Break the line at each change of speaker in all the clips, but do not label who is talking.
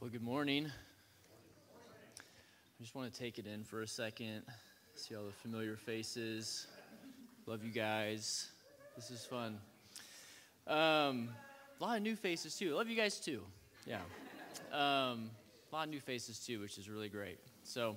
Well, good morning. I just want to take it in for a second, see all the familiar faces. Love you guys. This is fun. A lot of new faces too. Love you guys too. Yeah. A lot of new faces too, which is really great. So,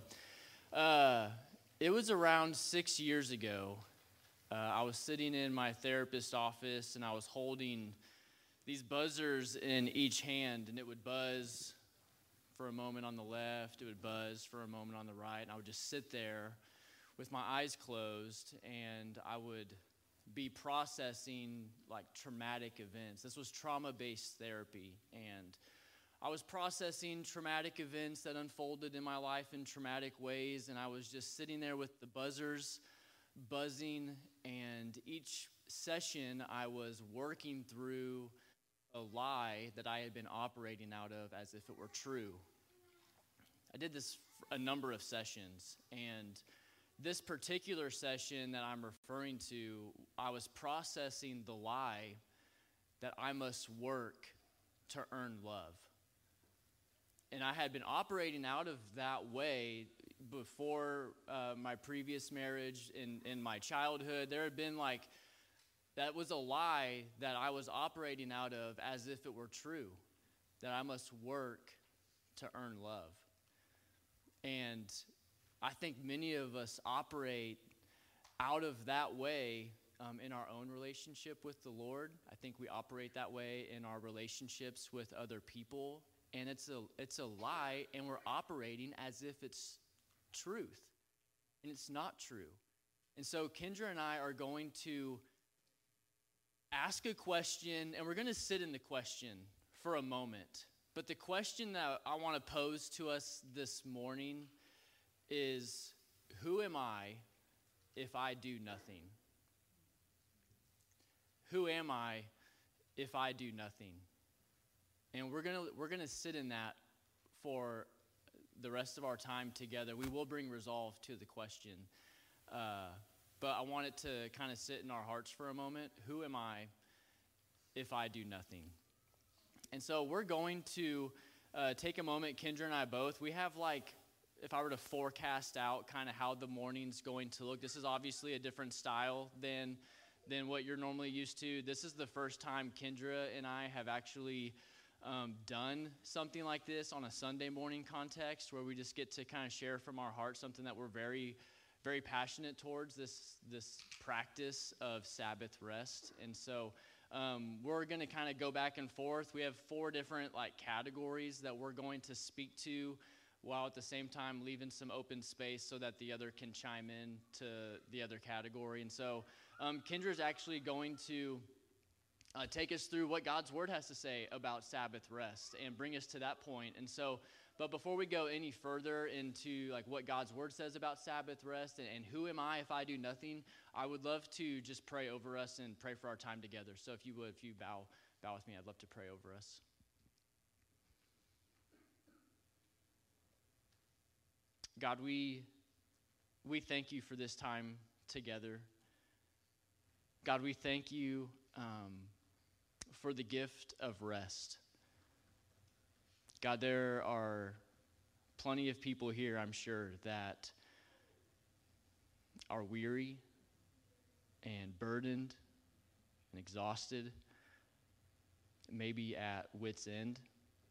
it was around 6 years ago. I was sitting in my therapist's office and I was holding these buzzers in each hand, and it would buzz for a moment on the left, it would buzz for a moment on the right, and I would just sit there with my eyes closed, and I would be processing like traumatic events. This was trauma-based therapy, and I was processing traumatic events that unfolded in my life in traumatic ways, and I was just sitting there with the buzzers buzzing, and each session I was working through a lie that I had been operating out of as if it were true. I did this a number of sessions, and this particular session that I'm referring to, I was processing the lie that I must work to earn love. And I had been operating out of that way before my previous marriage, in my childhood. There had been that was a lie that I was operating out of as if it were true, that I must work to earn love. And I think many of us operate out of that way in our own relationship with the Lord. I think we operate that way in our relationships with other people. And it's a lie, and we're operating as if it's truth. And it's not true. And so Kendra and I are going to ask a question, and we're going to sit in the question for a moment. But the question that I want to pose to us this morning is, who am I if I do nothing? Who am I if I do nothing? And we're gonna sit in that for the rest of our time together. We will bring resolve to the question. But I want it to kind of sit in our hearts for a moment. Who am I if I do nothing? And so we're going to take a moment, Kendra and I both. We have if I were to forecast out kind of how the morning's going to look, this is obviously a different style than what you're normally used to. This is the first time Kendra and I have actually done something like this on a Sunday morning context, where we just get to kind of share from our heart something that we're very, very passionate towards, this practice of Sabbath rest. And so we're going to kind of go back and forth. We have 4 different categories that we're going to speak to, while at the same time leaving some open space so that the other can chime in to the other category. And so Kendra's actually going to take us through what God's Word has to say about Sabbath rest and bring us to that point. And so, but before we go any further into what God's Word says about Sabbath rest and who am I if I do nothing, I would love to just pray over us and pray for our time together. So if you bow with me, I'd love to pray over us. God, we thank you for this time together. God, we thank you for the gift of rest. God, there are plenty of people here, I'm sure, that are weary and burdened and exhausted, maybe at wit's end.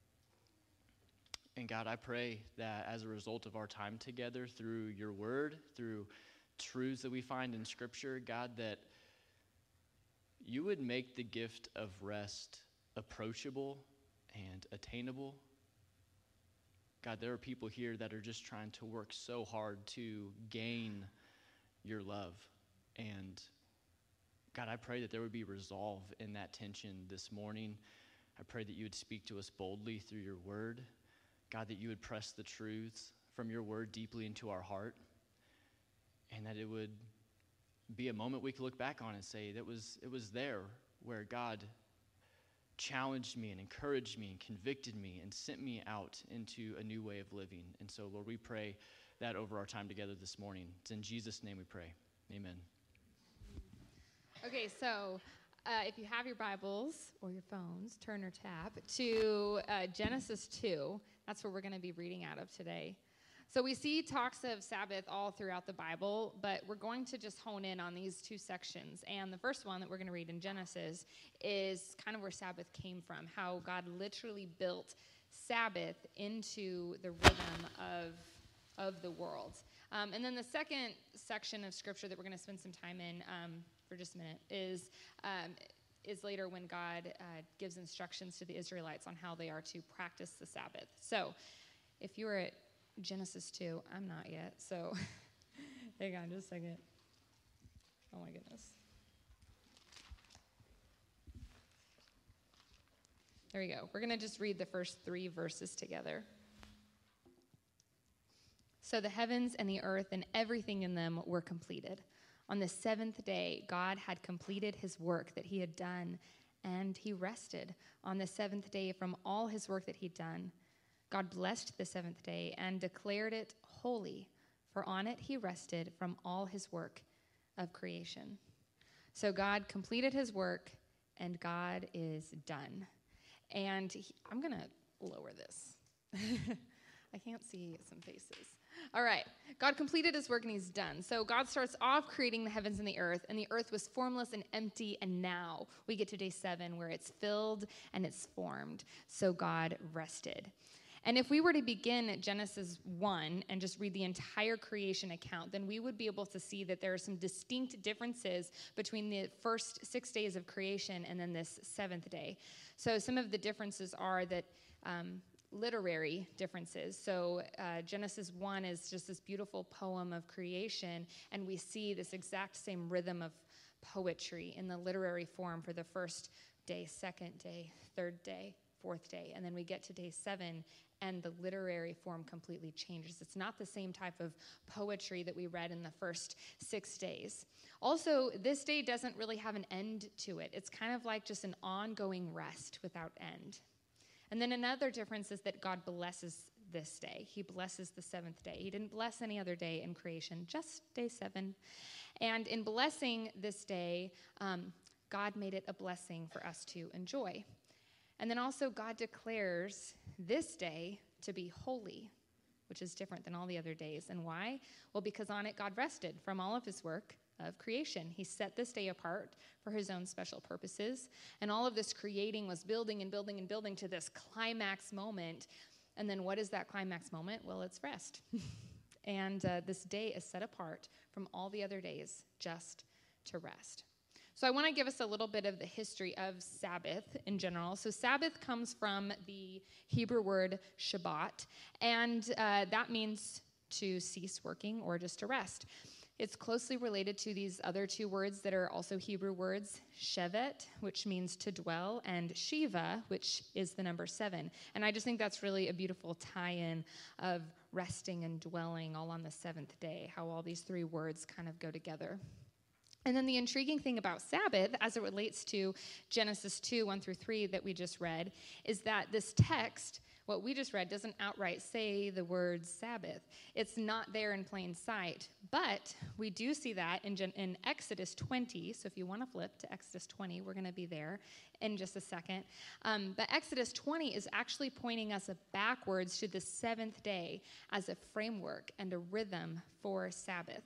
And God, I pray that as a result of our time together through your word, through truths that we find in Scripture, God, that you would make the gift of rest approachable and attainable. God, there are people here that are just trying to work so hard to gain your love. And God, I pray that there would be resolve in that tension this morning. I pray that you would speak to us boldly through your word. God, that you would press the truths from your word deeply into our heart, and that it would be a moment we could look back on and say it was there where God challenged me and encouraged me and convicted me and sent me out into a new way of living. And so, Lord, we pray that over our time together this morning. It's in Jesus' name we pray. Amen.
Okay, so if you have your Bibles or your phones, turn or tap to Genesis 2. That's what we're going to be reading out of today. So we see talks of Sabbath all throughout the Bible, but we're going to just hone in on these two sections. And the first one that we're going to read in Genesis is kind of where Sabbath came from, how God literally built Sabbath into the rhythm of the world. And then the second section of Scripture that we're going to spend some time in for just a minute is later when God gives instructions to the Israelites on how they are to practice the Sabbath. So if you were at Genesis 2, I'm not yet, so hang on just a second. Oh my goodness. There we go. We're going to just read the first 3 verses together. So the heavens and the earth and everything in them were completed. On the 7th day, God had completed his work that he had done, and he rested on the 7th day from all his work that he'd done. God blessed the 7th day and declared it holy, for on it he rested from all his work of creation. So God completed his work, and God is done. And I'm going to lower this. I can't see some faces. All right. God completed his work and he's done. So God starts off creating the heavens and the earth was formless and empty, and now we get to day 7 where it's filled and it's formed. So God rested. And if we were to begin at Genesis 1 and just read the entire creation account, then we would be able to see that there are some distinct differences between the first 6 days of creation and then this 7th day. So some of the differences are that literary differences. So Genesis 1 is just this beautiful poem of creation, and we see this exact same rhythm of poetry in the literary form for the first day, 2nd day, 3rd day, 4th day, and then we get to day 7, and the literary form completely changes. It's not the same type of poetry that we read in the first 6 days. Also, this day doesn't really have an end to it. It's kind of like just an ongoing rest without end. And then another difference is that God blesses this day. He blesses the 7th day. He didn't bless any other day in creation, just day 7. And in blessing this day, God made it a blessing for us to enjoy. And then also God declares this day to be holy, which is different than all the other days. And why? Well, because on it God rested from all of his work of creation. He set this day apart for his own special purposes. And all of this creating was building and building and building to this climax moment. And then what is that climax moment? Well, it's rest. And this day is set apart from all the other days just to rest. So I want to give us a little bit of the history of Sabbath in general. So Sabbath comes from the Hebrew word Shabbat, and that means to cease working or just to rest. It's closely related to these other 2 words that are also Hebrew words, shevet, which means to dwell, and Shiva, which is the number 7. And I just think that's really a beautiful tie-in of resting and dwelling all on the 7th day, how all these 3 words kind of go together. And then the intriguing thing about Sabbath, as it relates to Genesis 2, 1 through 3 that we just read, is that this text, what we just read, doesn't outright say the word Sabbath. It's not there in plain sight. But we do see that in Exodus 20. So if you want to flip to Exodus 20, we're going to be there in just a second. But Exodus 20 is actually pointing us backwards to the 7th day as a framework and a rhythm for Sabbath.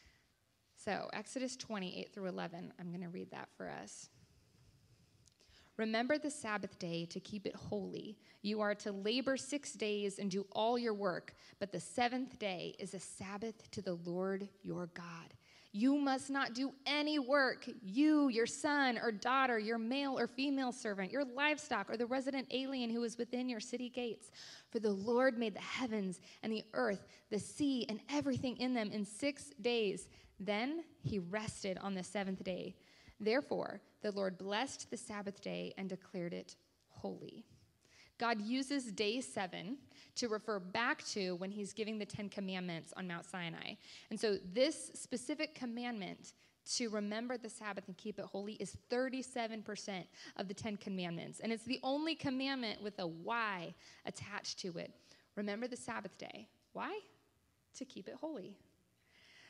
So Exodus 20, 8 through 11, I'm going to read that for us. Remember the Sabbath day to keep it holy. You are to labor 6 days and do all your work, but the 7th day is a Sabbath to the Lord your God. You must not do any work, you, your son or daughter, your male or female servant, your livestock, or the resident alien who is within your city gates. For the Lord made the heavens and the earth, the sea, and everything in them in 6 days. Then he rested on the 7th day. Therefore, the Lord blessed the Sabbath day and declared it holy. God uses day 7 to refer back to when he's giving the 10 commandments on Mount Sinai. And so this specific commandment to remember the Sabbath and keep it holy is 37% of the 10 commandments. And it's the only commandment with a Y attached to it. Remember the Sabbath day. Why? To keep it holy.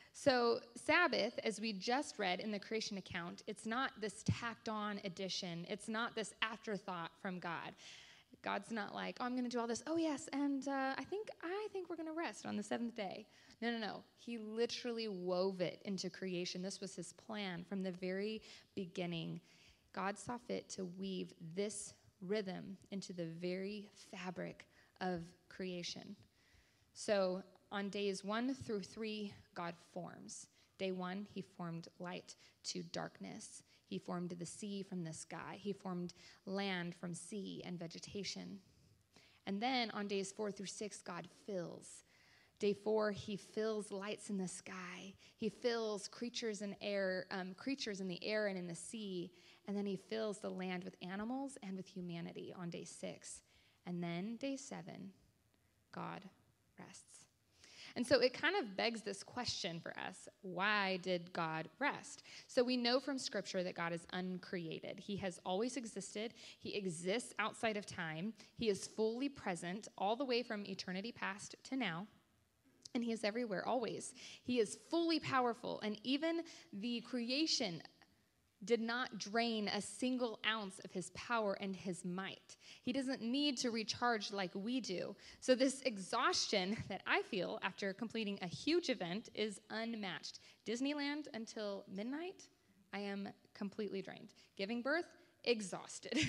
So Sabbath, as we just read in the creation account, it's not this tacked on addition. It's not this afterthought from God. God's not like, oh, I'm going to do all this. Oh, yes, and I think we're going to rest on the seventh day. No. He literally wove it into creation. This was his plan from the very beginning. God saw fit to weave this rhythm into the very fabric of creation. So on days 1 through 3, God forms. Day 1, he formed light to darkness. He formed the sea from the sky. He formed land from sea and vegetation. And then on days 4 through 6, God fills. Day 4, he fills lights in the sky. He fills creatures in the air and in the sea. And then he fills the land with animals and with humanity on day 6. And then day 7, God rests. And so it kind of begs this question for us. Why did God rest? So we know from Scripture that God is uncreated. He has always existed. He exists outside of time. He is fully present all the way from eternity past to now. And he is everywhere, always. He is fully powerful. And even the creation did not drain a single ounce of his power and his might. He doesn't need to recharge like we do. So this exhaustion that I feel after completing a huge event is unmatched. Disneyland until midnight, I am completely drained. Giving birth, exhausted.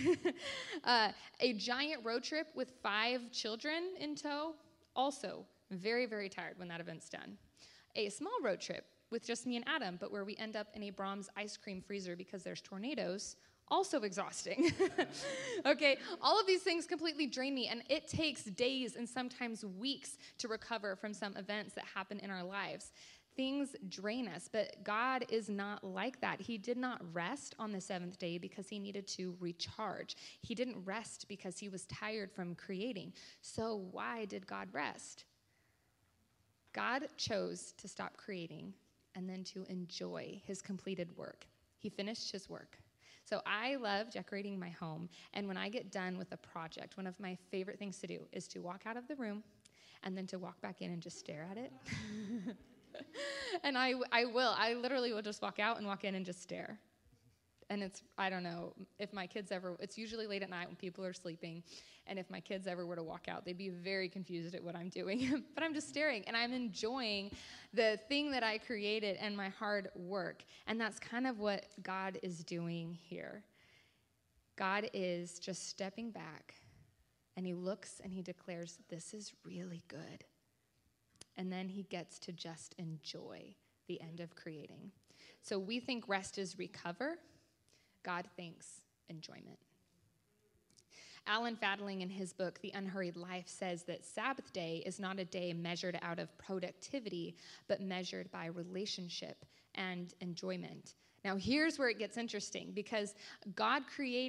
A giant road trip with 5 children in tow, also very, very tired when that event's done. A small road trip with just me and Adam, but where we end up in a Brahms ice cream freezer because there's tornadoes, also exhausting. Okay, all of these things completely drain me, and it takes days and sometimes weeks to recover from some events that happen in our lives. Things drain us, but God is not like that. He did not rest on the 7th day because he needed to recharge. He didn't rest because he was tired from creating. So why did God rest? God chose to stop creating and then to enjoy his completed work. He finished his work. So I love decorating my home, and when I get done with a project, one of my favorite things to do is to walk out of the room and then to walk back in and just stare at it. And I literally will just walk out and walk in and just stare. And I don't know, if my kids ever, it's usually late at night when people are sleeping, and if my kids ever were to walk out, they'd be very confused at what I'm doing. But I'm just staring, and I'm enjoying the thing that I created and my hard work. And that's kind of what God is doing here. God is just stepping back, and he looks and he declares, this is really good. And then he gets to just enjoy the end of creating. So we think rest is recover. God thinks enjoyment. Alan Fadling, in his book, The Unhurried Life, says that Sabbath day is not a day measured out of productivity, but measured by relationship and enjoyment. Now, here's where it gets interesting, because God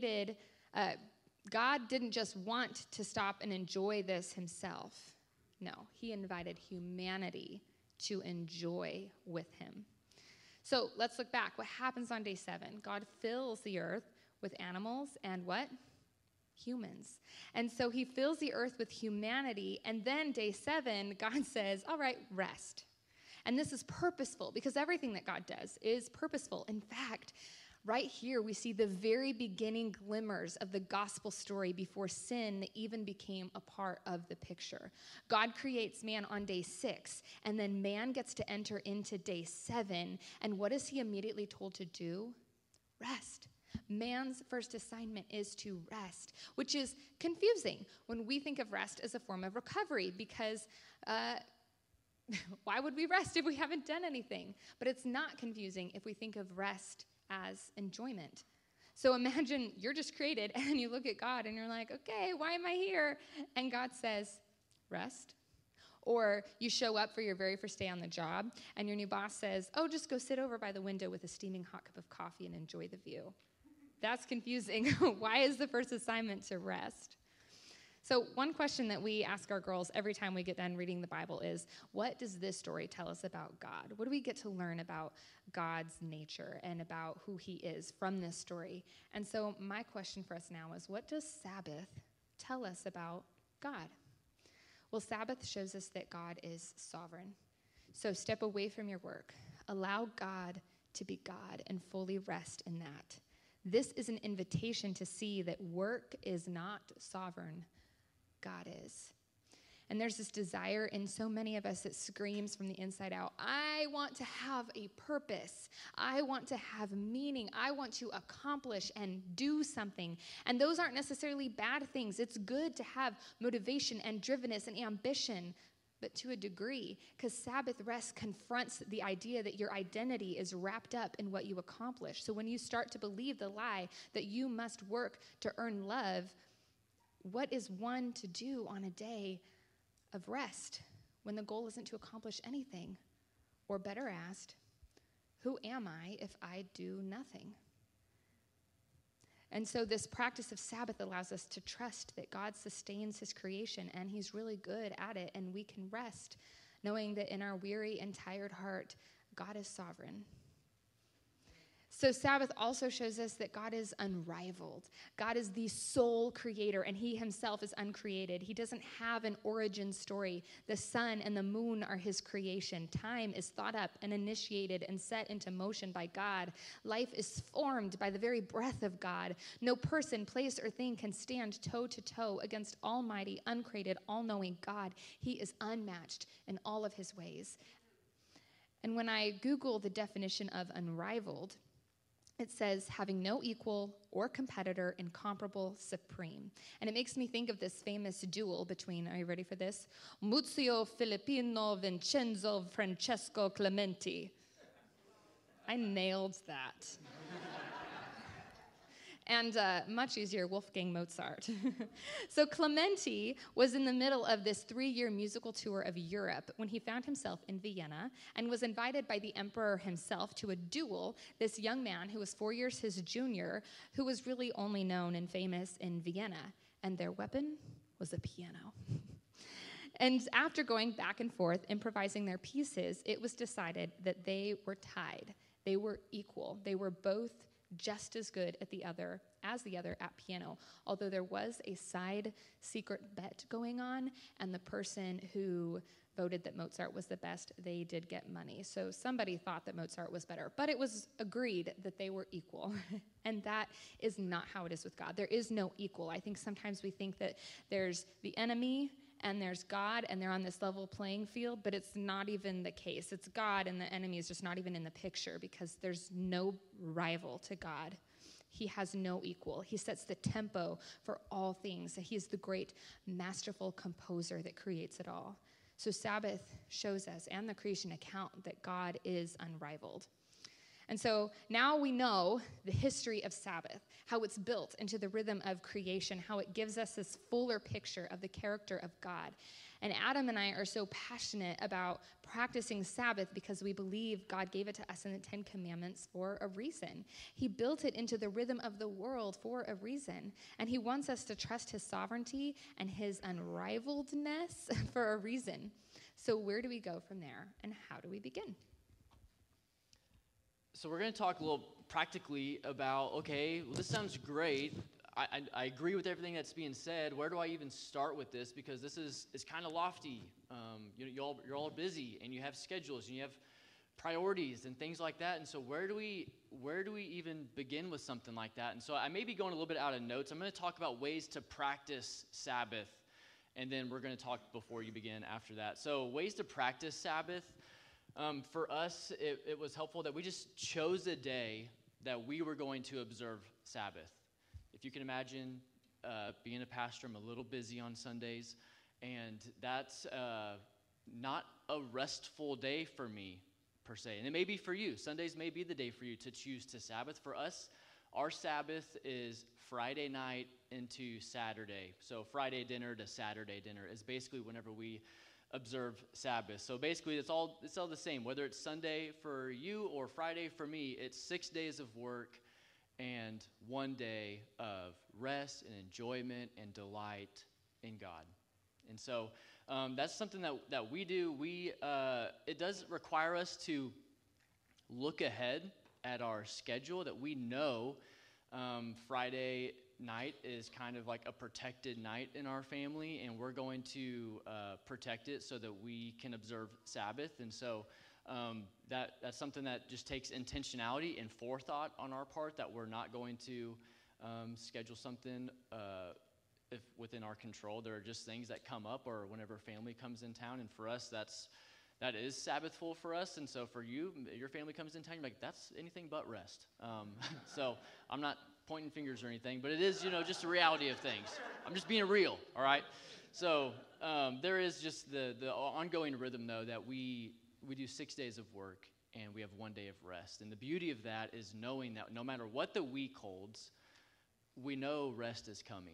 didn't just want to stop and enjoy this himself. No, he invited humanity to enjoy with him. So let's look back. What happens on day 7? God fills the earth with animals and what? Humans. And so he fills the earth with humanity, and then day 7, God says, all right, rest. And this is purposeful, because everything that God does is purposeful. In fact, right here we see the very beginning glimmers of the gospel story before sin even became a part of the picture. God creates man on day 6, and then man gets to enter into day 7. And what is he immediately told to do? Rest. Man's first assignment is to rest, which is confusing when we think of rest as a form of recovery, because why would we rest if we haven't done anything? But it's not confusing if we think of rest as enjoyment. So imagine you're just created and you look at God and you're like, okay, why am I here? And God says, rest. Or you show up for your very first day on the job and your new boss says, oh, just go sit over by the window with a steaming hot cup of coffee and enjoy the view. That's confusing. Why is the first assignment to rest? So one question that we ask our girls every time we get done reading the Bible is, what does this story tell us about God? What do we get to learn about God's nature and about who he is from this story? And so my question for us now is, what does Sabbath tell us about God? Well, Sabbath shows us that God is sovereign. So step away from your work. Allow God to be God and fully rest in that. This is an invitation to see that work is not sovereign. God is. And there's this desire in so many of us that screams from the inside out, I want to have a purpose. I want to have meaning. I want to accomplish and do something. And those aren't necessarily bad things. It's good to have motivation and drivenness and ambition, but to a degree, because Sabbath rest confronts the idea that your identity is wrapped up in what you accomplish. So when you start to believe the lie that you must work to earn love, what is one to do on a day of rest when the goal isn't to accomplish anything? Or better asked, who am I if I do nothing? And so this practice of Sabbath allows us to trust that God sustains his creation and he's really good at it, and we can rest knowing that in our weary and tired heart, God is sovereign. So Sabbath also shows us that God is unrivaled. God is the sole creator, and he himself is uncreated. He doesn't have an origin story. The sun and the moon are his creation. Time is thought up and initiated and set into motion by God. Life is formed by the very breath of God. No person, place, or thing can stand toe to toe against almighty, uncreated, all-knowing God. He is unmatched in all of his ways. And when I Google the definition of unrivaled, it says having no equal or competitor, incomparable, supreme. And it makes me think of this famous duel between, are you ready for this? Muzio Filippino Vincenzo Francesco Clementi. I nailed that. And much easier, Wolfgang Mozart. So Clementi was in the middle of this 3-year musical tour of Europe when he found himself in Vienna and was invited by the emperor himself to a duel, this young man who was 4 years his junior, who was really only known and famous in Vienna. And their weapon was a piano. And after going back and forth, improvising their pieces, it was decided that they were tied. They were equal. They were both just as good at the other at piano, although there was a side secret bet going on, and the person who voted that Mozart was the best, they did get money. So somebody thought that Mozart was better, but it was agreed that they were equal. And that is not how it is with God. There is no equal. I think sometimes we think that there's the enemy and there's God, and they're on this level playing field, but it's not even the case. It's God, and the enemy is just not even in the picture, because there's no rival to God. He has no equal. He sets the tempo for all things. He's the great masterful composer that creates it all. So Sabbath shows us, and the creation account, that God is unrivaled. And so now we know the history of Sabbath, how it's built into the rhythm of creation, how it gives us this fuller picture of the character of God. And Adam and I are so passionate about practicing Sabbath because we believe God gave it to us in the 10 Commandments for a reason. He built it into the rhythm of the world for a reason. And he wants us to trust his sovereignty and his unrivaledness for a reason. So where do we go from there, and how do we begin?
So we're going to talk a little practically about, okay, well, this sounds great. I agree with everything that's being said. Where do I even start with this? Because this is kind of lofty. You're all busy, and you have schedules, and you have priorities and things like that. And so where do we even begin with something like that? And so I may be going a little bit out of notes. I'm going to talk about ways to practice Sabbath, and then we're going to talk before you begin after that. So ways to practice Sabbath. For us, it was helpful that we just chose a day that we were going to observe Sabbath. If you can imagine being a pastor, I'm a little busy on Sundays, and that's not a restful day for me, per se. And it may be for you. Sundays may be the day for you to choose to Sabbath. For us, our Sabbath is Friday night into Saturday. So Friday dinner to Saturday dinner is basically whenever we observe Sabbath. So basically it's all the same. Whether it's Sunday for you or Friday for me, it's 6 days of work and 1 day of rest and enjoyment and delight in God. And so that's something that we do. It does require us to look ahead at our schedule, that we know Friday night is kind of like a protected night in our family, and we're going to protect it so that we can observe Sabbath. And so that's something that just takes intentionality and forethought on our part, that we're not going to schedule something if within our control. There are just things that come up, or whenever family comes in town, and for us, that is Sabbathful for us. And so for you, your family comes in town, you're like, that's anything but rest. So I'm not pointing fingers or anything, but it is, just the reality of things. I'm just being real, all right? So there is just the ongoing rhythm, though, that we do 6 days of work and we have 1 day of rest. And the beauty of that is knowing that no matter what the week holds, we know rest is coming.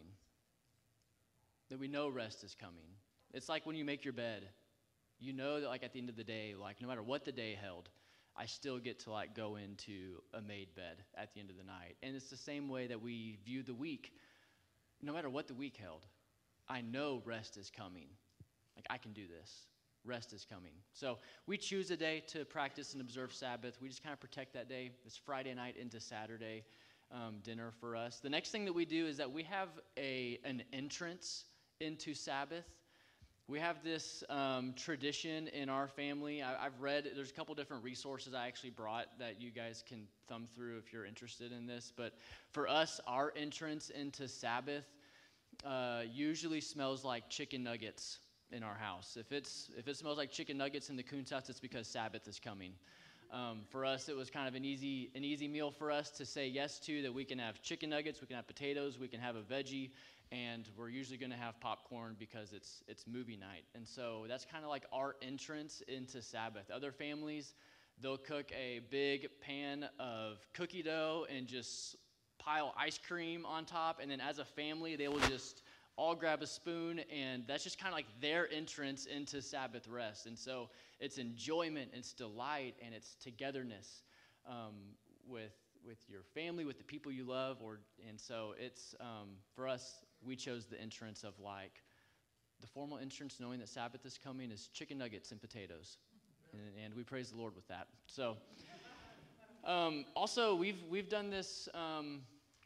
That we know rest is coming. It's like when you make your bed. You know that, like, at the end of the day, like, no matter what the day held, I still get to, like, go into a made bed at the end of the night. And it's the same way that we view the week. No matter what the week held, I know rest is coming. Like, I can do this. Rest is coming. So we choose a day to practice and observe Sabbath. We just kind of protect that day. It's Friday night into Saturday dinner for us. The next thing that we do is that we have an entrance into Sabbath. We have this tradition in our family. I've read, there's a couple different resources I actually brought that you guys can thumb through if you're interested in this. But for us, our entrance into Sabbath usually smells like chicken nuggets in our house. If it smells like chicken nuggets in the Coons house, it's because Sabbath is coming. For us, it was kind of an easy meal for us to say yes to, that we can have chicken nuggets, we can have potatoes, we can have a veggie, and we're usually going to have popcorn because it's movie night. And so that's kind of like our entrance into Sabbath. Other families, they'll cook a big pan of cookie dough and just pile ice cream on top, and then as a family, they will just all grab a spoon, and that's just kind of like their entrance into Sabbath rest. And so it's enjoyment, it's delight, and it's togetherness with your family, with the people you love. And so it's, for us, we chose the entrance of, like, the formal entrance, knowing that Sabbath is coming, is chicken nuggets and potatoes. And we praise the Lord with that. So also, we've done this, I'm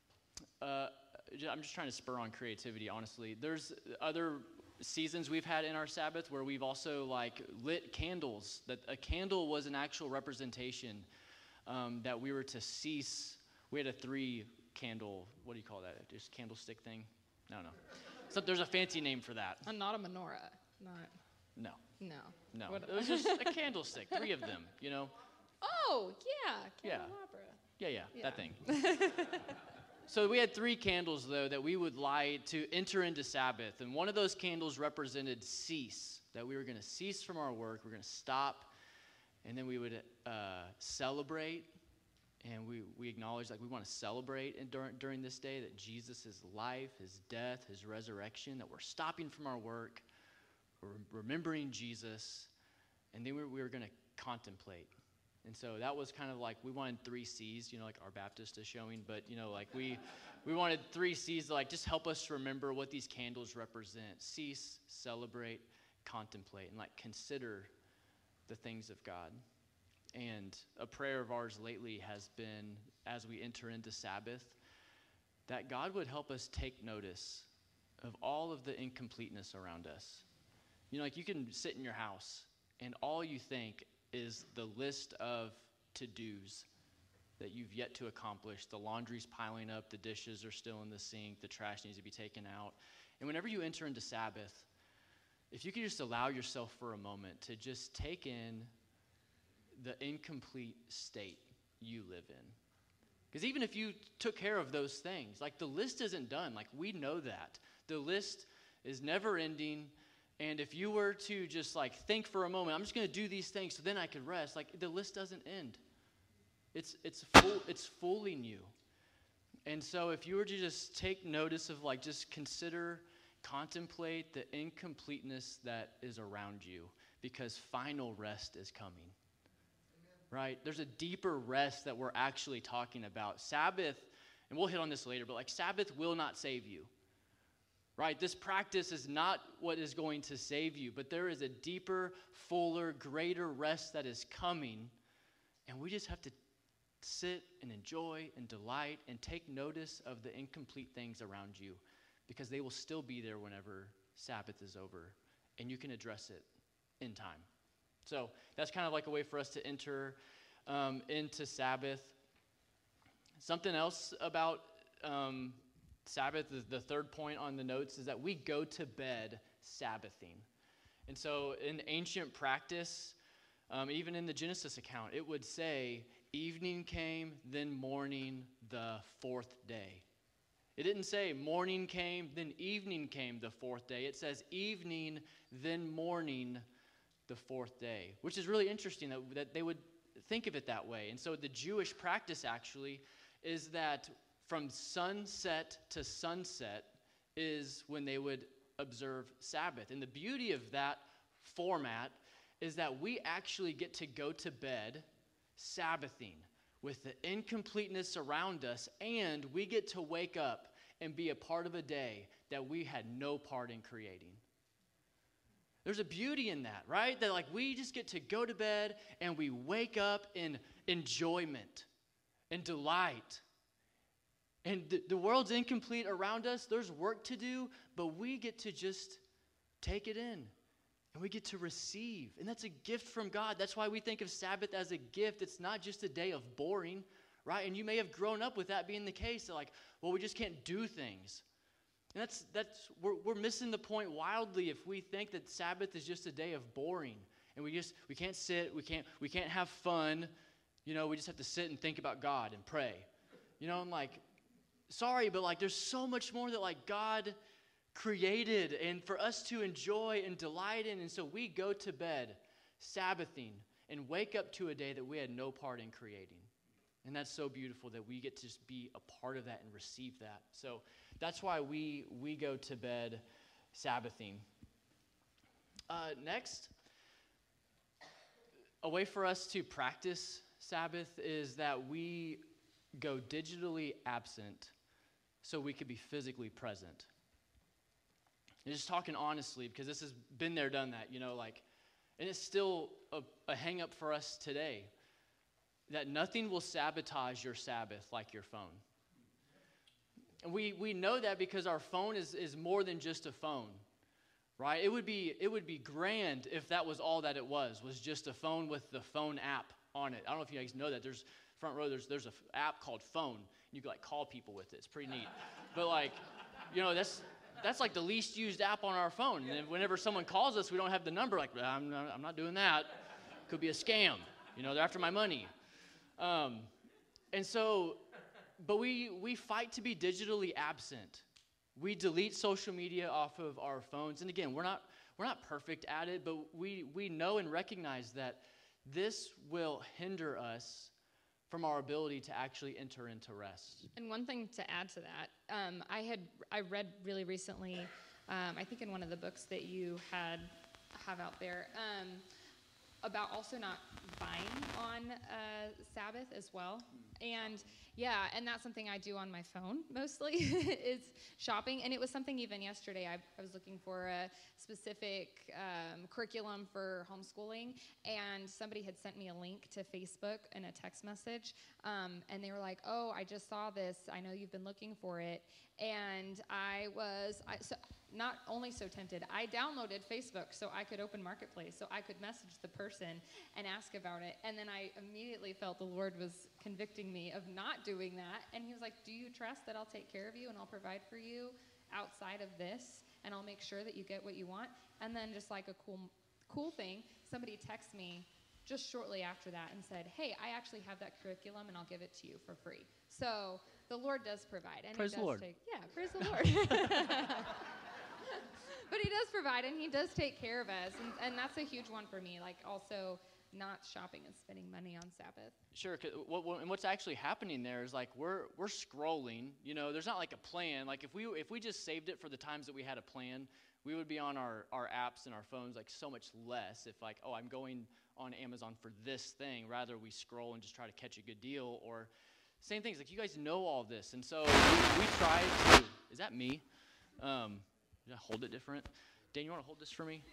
just trying to spur on creativity, honestly. There's other seasons we've had in our Sabbath where we've also, like, lit candles. That a candle was an actual representation that we were to cease. We had a 3-candle, what do you call that? Just candlestick thing? No. So there's a fancy name for that.
Not a menorah.
No.
What?
It was just a candlestick, 3 of them,
Oh, yeah. Candelabra.
Yeah, that thing. So we had 3 candles, though, that we would light to enter into Sabbath. And one of those candles represented cease, that we were going to cease from our work. We're going to stop, and then we would celebrate. And we acknowledge, like, we want to celebrate during this day that Jesus' life, his death, his resurrection, that we're stopping from our work, we're remembering Jesus, and then we were going to contemplate. And so that was kind of like, we wanted 3 C's, like our Baptist is showing, but, like we wanted 3 C's to, like, just help us remember what these candles represent. Cease, celebrate, contemplate, and, like, consider the things of God. And a prayer of ours lately has been, as we enter into Sabbath, that God would help us take notice of all of the incompleteness around us. Like, you can sit in your house, and all you think is the list of to-dos that you've yet to accomplish. The laundry's piling up, the dishes are still in the sink, the trash needs to be taken out. And whenever you enter into Sabbath, if you could just allow yourself for a moment to just take in the incomplete state you live in. Because even if you took care of those things, like, the list isn't done. Like, we know that. The list is never ending. And if you were to just, like, think for a moment, I'm just going to do these things so then I could rest, like, the list doesn't end. It's fooling you. And so if you were to just take notice of, like, just contemplate the incompleteness that is around you, because final rest is coming. Right? There's a deeper rest that we're actually talking about. Sabbath, and we'll hit on this later, but, like, Sabbath will not save you. Right? This practice is not what is going to save you, but there is a deeper, fuller, greater rest that is coming, and we just have to sit and enjoy and delight and take notice of the incomplete things around you, because they will still be there whenever Sabbath is over, and you can address it in time. So that's kind of like a way for us to enter into Sabbath. Something else about Sabbath, the third point on the notes, is that we go to bed Sabbathing. And so in ancient practice, even in the Genesis account, it would say, evening came, then morning, the fourth day. It didn't say morning came, then evening came the fourth day. It says evening, then morning, the fourth day, which is really interesting that they would think of it that way. And so the Jewish practice actually is that from sunset to sunset is when they would observe Sabbath. And the beauty of that format is that we actually get to go to bed Sabbathing with the incompleteness around us, and we get to wake up and be a part of a day that we had no part in creating. There's a beauty in that, right? That like we just get to go to bed and we wake up in enjoyment and delight. And the world's incomplete around us. There's work to do, but we get to just take it in. And we get to receive. And that's a gift from God. That's why we think of Sabbath as a gift. It's not just a day of boring, right? And you may have grown up with that being the case. That like, well, we just can't do things. And we're missing the point wildly if we think that Sabbath is just a day of boring. And we can't sit, we can't have fun. You know, we just have to sit and think about God and pray. You know, I'm like, sorry, but like there's so much more that like God created and for us to enjoy and delight in. And so we go to bed Sabbathing and wake up to a day that we had no part in creating. And that's so beautiful that we get to just be a part of that and receive that. So that's why we go to bed Sabbathing. Next, a way for us to practice Sabbath is that we go digitally absent so we could be physically present. And just talking honestly, because this has been there, done that, you know, like, and it's still a hang up for us today, that nothing will sabotage your Sabbath like your phone. And we know that because our phone is more than just a phone, right? It would be grand if that was all that it was just a phone with the phone app on it. I don't know if you guys know that. There's front row, there's an app called Phone. You can like call people with it. It's pretty neat. But like, you know, that's like the least used app on our phone. And whenever someone calls us, we don't have the number. Like, I'm not doing that. Could be a scam. You know, they're after my money. And so, but we fight to be digitally absent. We delete social media off of our phones. And again, we're not perfect at it, but we know and recognize that this will hinder us from our ability to actually enter into rest.
And one thing to add to that, I read really recently, I think in one of the books that you have out there, about also not buying on Sabbath as well. And yeah, and that's something I do on my phone mostly, is shopping. And it was something even yesterday, I was looking for a specific curriculum for homeschooling, and somebody had sent me a link to Facebook in a text message, and they were like, oh, I just saw this, I know you've been looking for it. And I was not only so tempted, I downloaded Facebook so I could open Marketplace, so I could message the person and ask about it. And then I immediately felt the Lord was convicting me of not doing that. And he was like, do you trust that I'll take care of you and I'll provide for you outside of this, and I'll make sure that you get what you want? And then just like a cool thing, somebody texted me just shortly after that and said, hey, I actually have that curriculum and I'll give it to you for free. So the Lord does provide. And
praise the Lord.
Praise the Lord. But he does provide, and he does take care of us. And that's a huge one for me, like also not shopping and spending money on Sabbath.
Sure, and what's actually happening there is like we're scrolling. You know, there's not like a plan. Like if we just saved it for the times that we had a plan, we would be on our apps and our phones like so much less. If like, oh, I'm going on Amazon for this thing, rather we scroll and just try to catch a good deal. Or same things, like you guys know all this, and so we try to. Is that me? Did I hold it different? Dan, you want to hold this for me?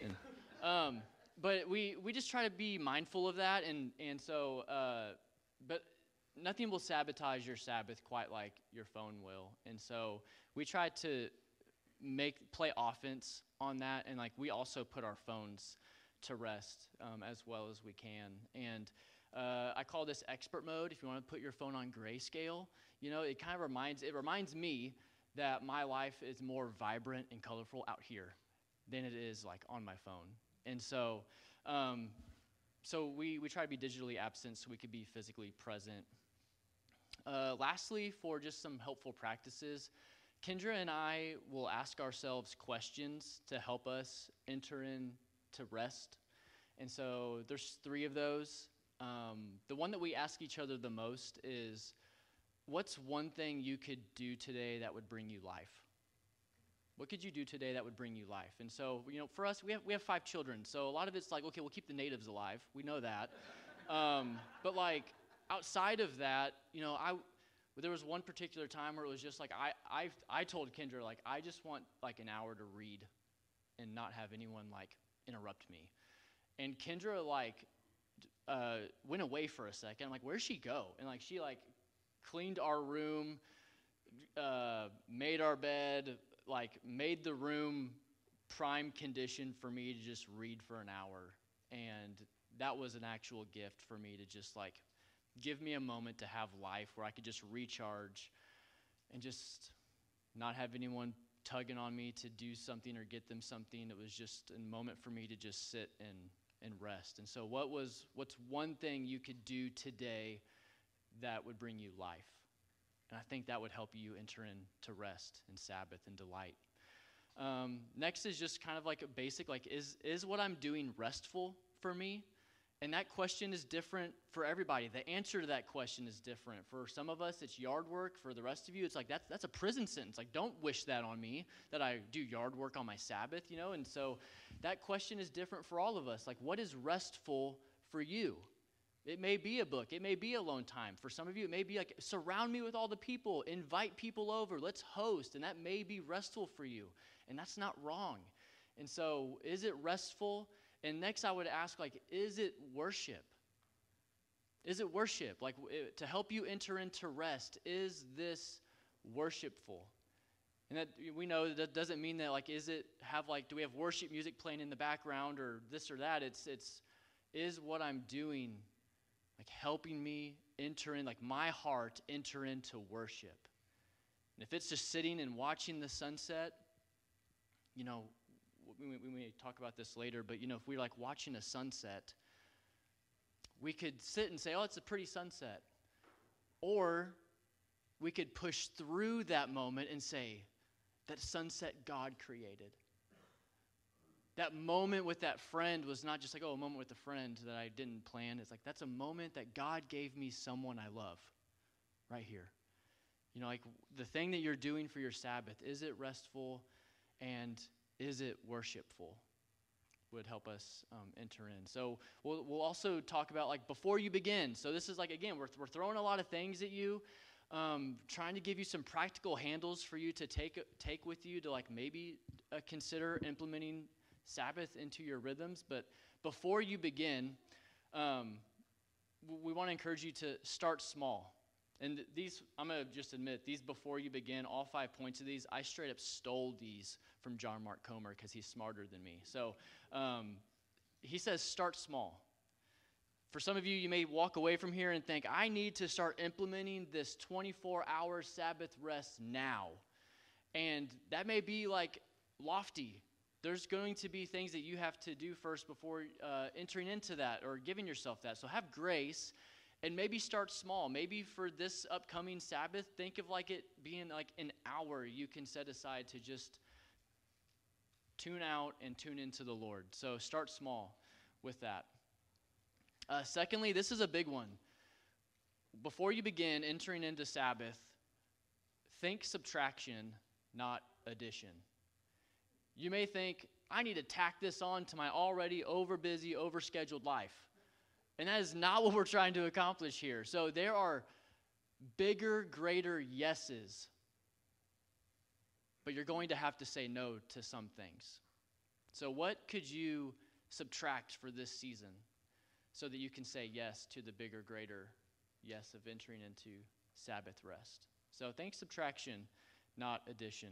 But we just try to be mindful of that, and so, but nothing will sabotage your Sabbath quite like your phone will. And so we try to play offense on that, and like we also put our phones to rest as well as we can. And I call this expert mode. If you want to put your phone on grayscale, it kind of reminds me that my life is more vibrant and colorful out here than it is like on my phone. And so we try to be digitally absent so we could be physically present. Lastly, for just some helpful practices, Kendra and I will ask ourselves questions to help us enter into rest. And so there's 3 of those. The one that we ask each other the most is, what's one thing you could do today that would bring you life? What could you do today that would bring you life? And so, for us, we have 5 children. So a lot of it's like, okay, we'll keep the natives alive. We know that. But like outside of that, there was one particular time where it was just like, I told Kendra, like, I just want like an hour to read and not have anyone like interrupt me. And Kendra like went away for a second. I'm like, where'd she go? And like she like cleaned our room, made our bed, like made the room prime condition for me to just read for an hour. And that was an actual gift for me to just like give me a moment to have life where I could just recharge and just not have anyone tugging on me to do something or get them something. It was just a moment for me to just sit and rest. And so what's one thing you could do today that would bring you life? And I think that would help you enter into rest and Sabbath and delight. Next is just kind of like a basic, like, is what I'm doing restful for me? And that question is different for everybody. The answer to that question is different. For some of us, it's yard work. For the rest of you, it's like, that's a prison sentence. Like, don't wish that on me, that I do yard work on my Sabbath, And so that question is different for all of us. Like, what is restful for you? It may be a book. It may be alone time. For some of you, it may be like, surround me with all the people. Invite people over. Let's host. And that may be restful for you. And that's not wrong. And so is it restful? And next I would ask, like, is it worship? Is it worship? Like, to help you enter into rest, is this worshipful? And that we know that doesn't mean that, like, do we have worship music playing in the background or this or that? Is what I'm doing, like, helping me enter in, like, my heart enter into worship? And if it's just sitting and watching the sunset, we may talk about this later, but, if we're like watching a sunset, we could sit and say, oh, it's a pretty sunset. Or we could push through that moment and say, that sunset God created. That moment with that friend was not just like, oh, a moment with a friend that I didn't plan. It's like, that's a moment that God gave me someone I love right here. Like the thing that you're doing for your Sabbath, is it restful and is it worshipful? Would help us enter in. So we'll also talk about like before you begin. So this is like, again, we're throwing a lot of things at you, trying to give you some practical handles for you to take with you to like maybe consider implementing Sabbath into your rhythms. But before you begin, we want to encourage you to start small. And these, I'm going to just admit, these before you begin, all 5 points of these, I straight up stole these from John Mark Comer because he's smarter than me. So he says start small. For some of you, you may walk away from here and think, I need to start implementing this 24-hour Sabbath rest now. And that may be like lofty. There's going to be things that you have to do first before entering into that or giving yourself that. So have grace. And maybe start small. Maybe for this upcoming Sabbath, think of like it being like an hour you can set aside to just tune out and tune into the Lord. So start small with that. Secondly, this is a big one. Before you begin entering into Sabbath, think subtraction, not addition. You may think, I need to tack this on to my already overbusy, overscheduled life. And that is not what we're trying to accomplish here. So there are bigger, greater yeses. But you're going to have to say no to some things. So what could you subtract for this season so that you can say yes to the bigger, greater yes, of entering into Sabbath rest. So think subtraction, not addition.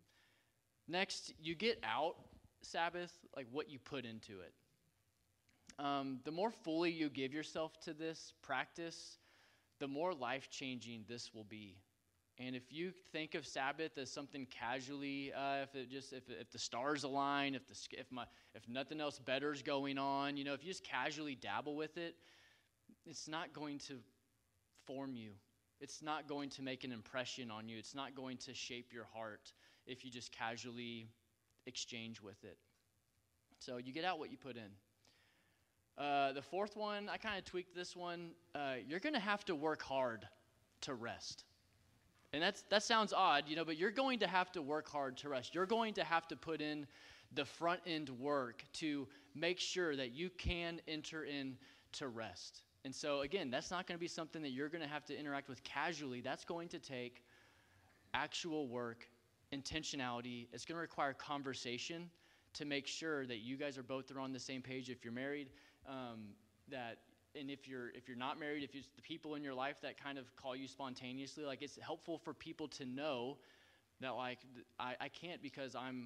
Next, you get out Sabbath, like what you put into it. The more fully you give yourself to this practice, the more life-changing this will be. And if you think of Sabbath as something casually, if the stars align, if nothing else better is going on, if you just casually dabble with it, it's not going to form you. It's not going to make an impression on you. It's not going to shape your heart if you just casually exchange with it. So you get out what you put in. The fourth one, I kind of tweaked this one. You're going to have to work hard to rest. And that sounds odd, but you're going to have to work hard to rest. You're going to have to put in the front end work to make sure that you can enter into rest. And so, again, that's not going to be something that you're going to have to interact with casually. That's going to take actual work, intentionality. It's going to require conversation to make sure that you guys are both on the same page if you're married. And if you're not married, if it's the people in your life that kind of call you spontaneously, like it's helpful for people to know that like I can't because I'm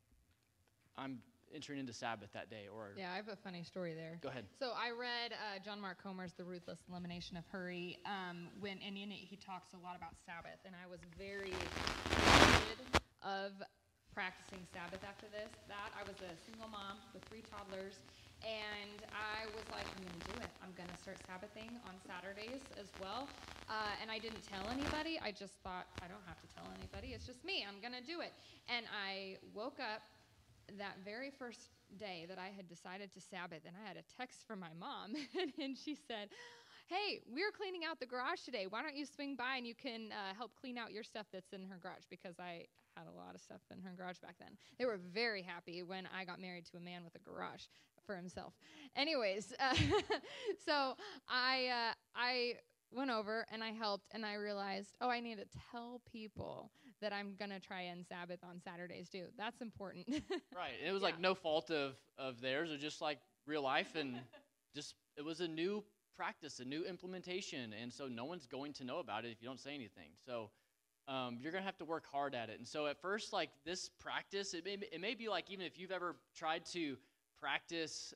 entering into Sabbath that day. Or
yeah, I have a funny story there.
Go ahead.
So I read John Mark Comer's The Ruthless Elimination of Hurry, and in it he talks a lot about Sabbath, and I was very excited of practicing Sabbath after that. I was a single mom with 3 toddlers, and I was like, I'm going to do it. I'm going to start Sabbathing on Saturdays as well. And I didn't tell anybody. I just thought, I don't have to tell anybody. It's just me. I'm going to do it. And I woke up that very first day that I had decided to Sabbath, and I had a text from my mom, and she said, hey, we're cleaning out the garage today. Why don't you swing by and you can help clean out your stuff that's in her garage, because I had a lot of stuff in her garage back then. They were very happy when I got married to a man with a garage for himself. Anyways, so I went over and I helped, and I realized, I need to tell people that I'm going to try and Sabbath on Saturdays too. That's important.
Right. And it was like no fault of theirs, or just like real life, and just it was a new practice, a new implementation, and so no one's going to know about it if you don't say anything. So you're going to have to work hard at it. And so at first, like this practice, it may be like, even if you've ever tried to practice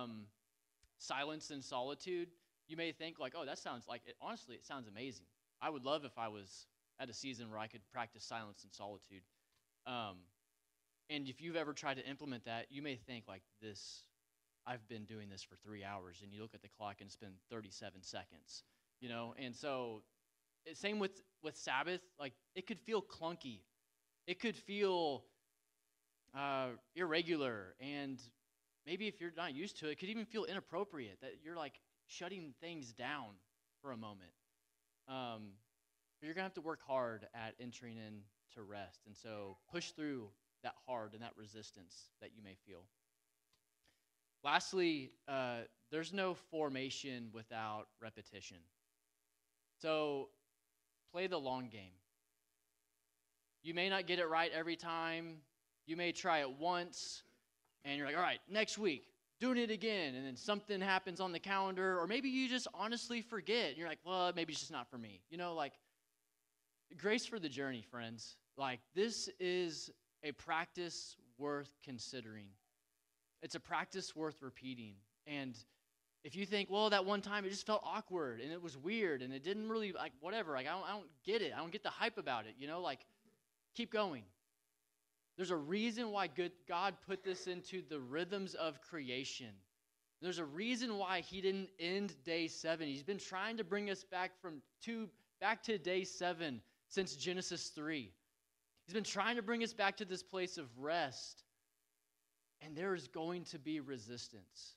silence and solitude, you may think like, that sounds like it. Honestly, it sounds amazing. I would love if I was at a season where I could practice silence and solitude. And if you've ever tried to implement that, you may think like this, I've been doing this for 3 hours, and you look at the clock and it's been 37 seconds, And so same with Sabbath, like it could feel clunky. It could feel irregular, and maybe if you're not used to it, it could even feel inappropriate, that you're like shutting things down for a moment. But you're going to have to work hard at entering into rest, and so push through that hard and that resistance that you may feel. Lastly, there's no formation without repetition. So play the long game. You may not get it right every time. You may try it once, and you're like, all right, next week, doing it again, and then something happens on the calendar, or maybe you just honestly forget, and you're like, well, maybe it's just not for me. Like, grace for the journey, friends. Like, this is a practice worth considering. It's a practice worth repeating. And if you think, well, that one time it just felt awkward and it was weird and it didn't really, like, whatever, like, I don't get it. I don't get the hype about it, like, keep going. There's a reason why God put this into the rhythms of creation. There's a reason why he didn't end day 7. He's been trying to bring us back to day 7 since Genesis 3. He's been trying to bring us back to this place of rest. And there is going to be resistance.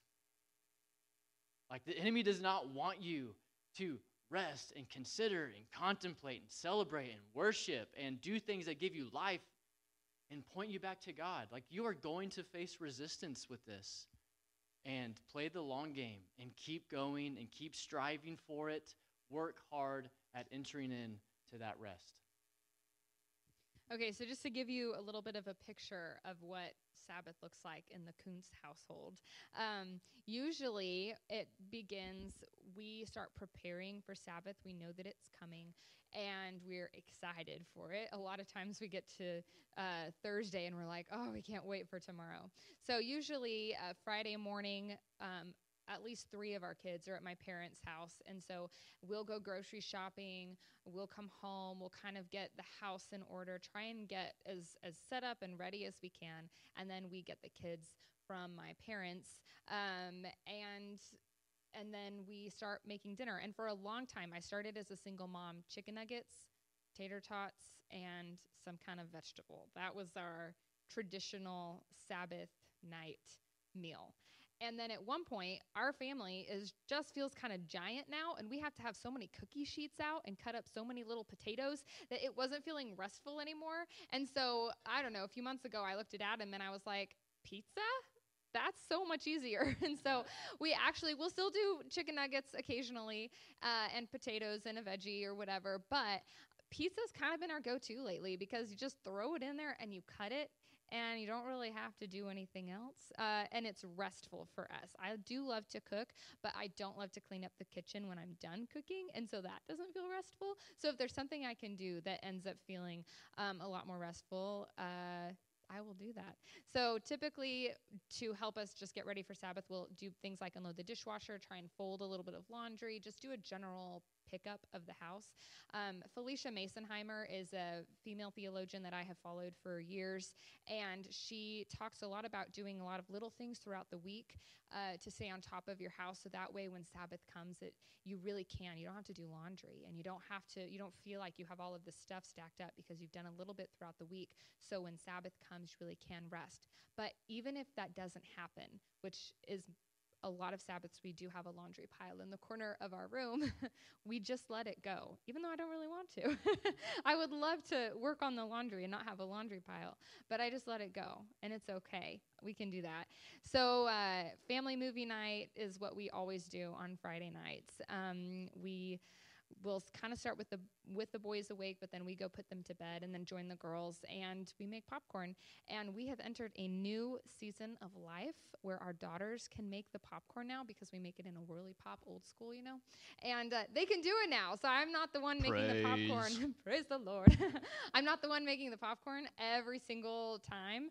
Like, the enemy does not want you to rest and consider and contemplate and celebrate and worship and do things that give you life and point you back to God. Like, you are going to face resistance with this. And play the long game and keep going and keep striving for it. Work hard at entering into that rest.
Okay, so just to give you a little bit of a picture of what Sabbath looks like in the Kuntz household. Usually it begins, we start preparing for Sabbath. We know that it's coming, and we're excited for it. A lot of times we get to Thursday, and we're like, oh, we can't wait for tomorrow. So usually Friday morning, at least 3 of our kids are at my parents' house, and so we'll go grocery shopping, we'll come home, we'll kind of get the house in order, try and get as set up and ready as we can, and then we get the kids from my parents, and then we start making dinner. And for a long time, I started as a single mom, chicken nuggets, tater tots, and some kind of vegetable. That was our traditional Sabbath night meal. And then at one point, our family just feels kind of giant now, and we have to have so many cookie sheets out and cut up so many little potatoes that it wasn't feeling restful anymore. And so, I don't know, a few months ago, I looked at Adam and I was like, pizza? That's so much easier. And so we'll still do chicken nuggets occasionally, and potatoes and a veggie or whatever, but pizza's kind of been our go-to lately because you just throw it in there and you cut it, and you don't really have to do anything else, and it's restful for us. I do love to cook, but I don't love to clean up the kitchen when I'm done cooking, and so that doesn't feel restful. So if there's something I can do that ends up feeling a lot more restful, I will do that. So typically, to help us just get ready for Sabbath, we'll do things like unload the dishwasher, try and fold a little bit of laundry, just do a general pickup of the house. Felicia Masonheimer is a female theologian that I have followed for years, and she talks a lot about doing a lot of little things throughout the week to stay on top of your house, so that way when Sabbath comes, you really can. You don't have to do laundry, and you don't feel like you have all of this stuff stacked up because you've done a little bit throughout the week, so when Sabbath comes, you really can rest. But even if that doesn't happen, which is a lot of Sabbaths, we do have a laundry pile in the corner of our room. We just let it go, even though I don't really want to. I would love to work on the laundry and not have a laundry pile, but I just let it go, and it's okay. We can do that. So family movie night is what we always do on Friday nights. We'll kind of start with the boys awake, but then we go put them to bed and then join the girls, and we make popcorn. And we have entered a new season of life where our daughters can make the popcorn now because we make it in a Whirly Pop old school, and they can do it now. So I'm not the one making the popcorn. Praise the Lord. I'm not the one making the popcorn every single time.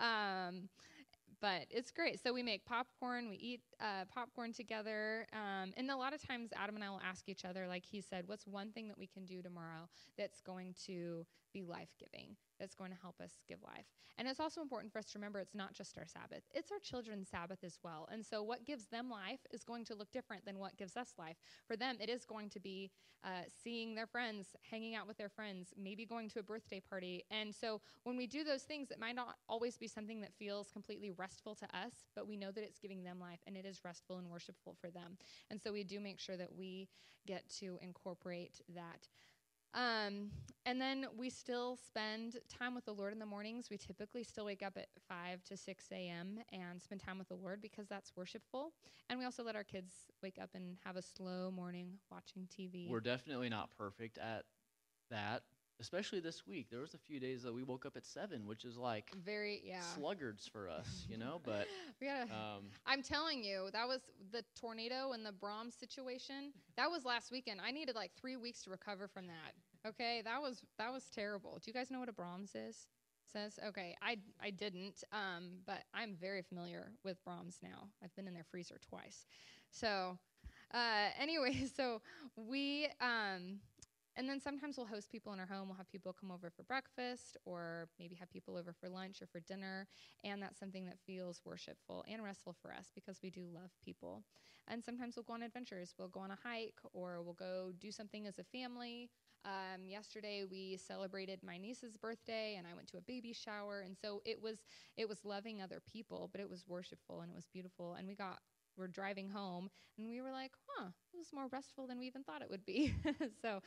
But it's great. So we make popcorn, we eat popcorn together, and a lot of times Adam and I will ask each other, like he said, what's one thing that we can do tomorrow that's going to be life-giving, that's going to help us give life? And it's also important for us to remember it's not just our Sabbath. It's our children's Sabbath as well. And so what gives them life is going to look different than what gives us life. For them, it is going to be seeing their friends, hanging out with their friends, maybe going to a birthday party. And so when we do those things, it might not always be something that feels completely restful to us, but we know that it's giving them life, and it is restful and worshipful for them. And so we do make sure that we get to incorporate that. And then we still spend time with the Lord in the mornings. We typically still wake up at 5 to 6 a.m. and spend time with the Lord because that's worshipful. And we also let our kids wake up and have a slow morning watching TV.
We're definitely not perfect at that, especially this week. There was a few days that we woke up at 7, which is like sluggards for us, but
I'm telling you, that was the tornado and the Brahms situation. That was last weekend. I needed like 3 weeks to recover from that. Okay, that was terrible. Do you guys know what a Brahms says? Okay, I didn't, but I'm very familiar with Brahms now. I've been in their freezer twice. So anyway, so we and then sometimes we'll host people in our home. We'll have people come over for breakfast, or maybe have people over for lunch or for dinner, and that's something that feels worshipful and restful for us because we do love people. And sometimes we'll go on adventures. We'll go on a hike, or we'll go do something as a family. Yesterday we celebrated my niece's birthday, and I went to a baby shower, and so it was loving other people, but it was worshipful and it was beautiful. And we're driving home, and we were like, it was more restful than we even thought it would be. So,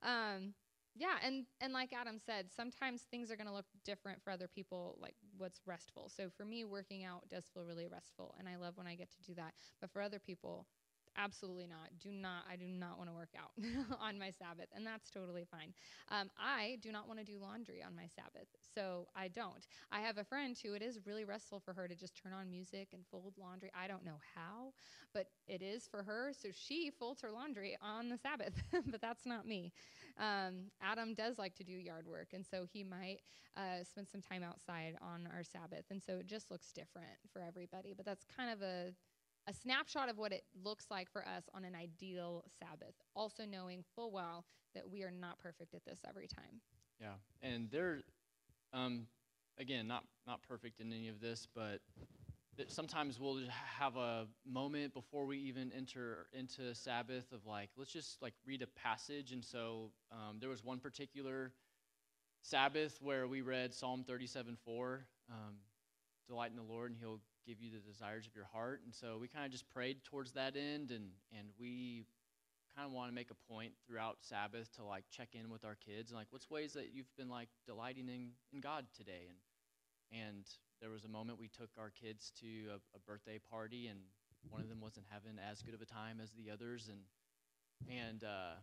and like Adam said, sometimes things are going to look different for other people, like what's restful. So for me, working out does feel really restful, and I love when I get to do that. But for other people, absolutely not. I do not want to work out on my Sabbath, and that's totally fine. I do not want to do laundry on my Sabbath, so I don't. I have a friend who it is really restful for her to just turn on music and fold laundry. I don't know how, but it is for her, so she folds her laundry on the Sabbath, but that's not me. Adam does like to do yard work, and so he might spend some time outside on our Sabbath, and so it just looks different for everybody, but that's kind of a snapshot of what it looks like for us on an ideal Sabbath, also knowing full well that we are not perfect at this every time.
Yeah, and they're, again, not perfect in any of this, but sometimes we'll just have a moment before we even enter into Sabbath of like, let's just like read a passage. And so there was one particular Sabbath where we read Psalm 37:4, delight in the Lord and he'll give you the desires of your heart. And so we kind of just prayed towards that end, and we kind of want to make a point throughout Sabbath to like check in with our kids and like, what's ways that you've been like delighting in God today? And there was a moment we took our kids to a birthday party, and one of them wasn't having as good of a time as the others, and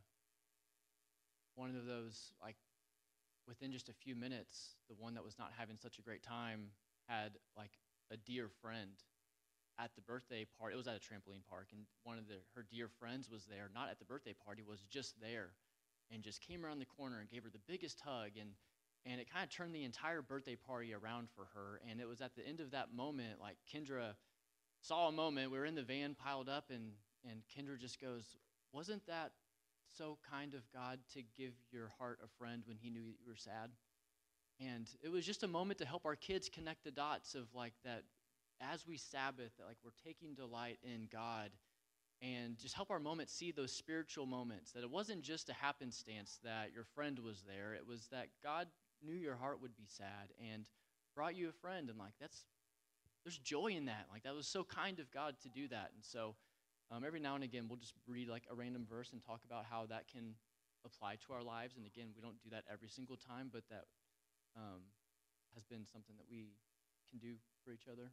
one of those, like, within just a few minutes, the one that was not having such a great time had like a dear friend at the birthday party. It was at a trampoline park, and one of her dear friends was there, not at the birthday party, was just there, and just came around the corner and gave her the biggest hug, and it kind of turned the entire birthday party around for her. And it was at the end of that moment, like Kendra saw a moment, we were in the van piled up, and Kendra just goes, wasn't that so kind of God to give your heart a friend when he knew you were sad? And it was just a moment to help our kids connect the dots of like that as we Sabbath, that like we're taking delight in God, and just help our moment see those spiritual moments, that it wasn't just a happenstance that your friend was there. It was that God knew your heart would be sad and brought you a friend, and like there's joy in that. Like that was so kind of God to do that. And so every now and again we'll just read like a random verse and talk about how that can apply to our lives. And again, we don't do that every single time, but that has been something that we can do for each other.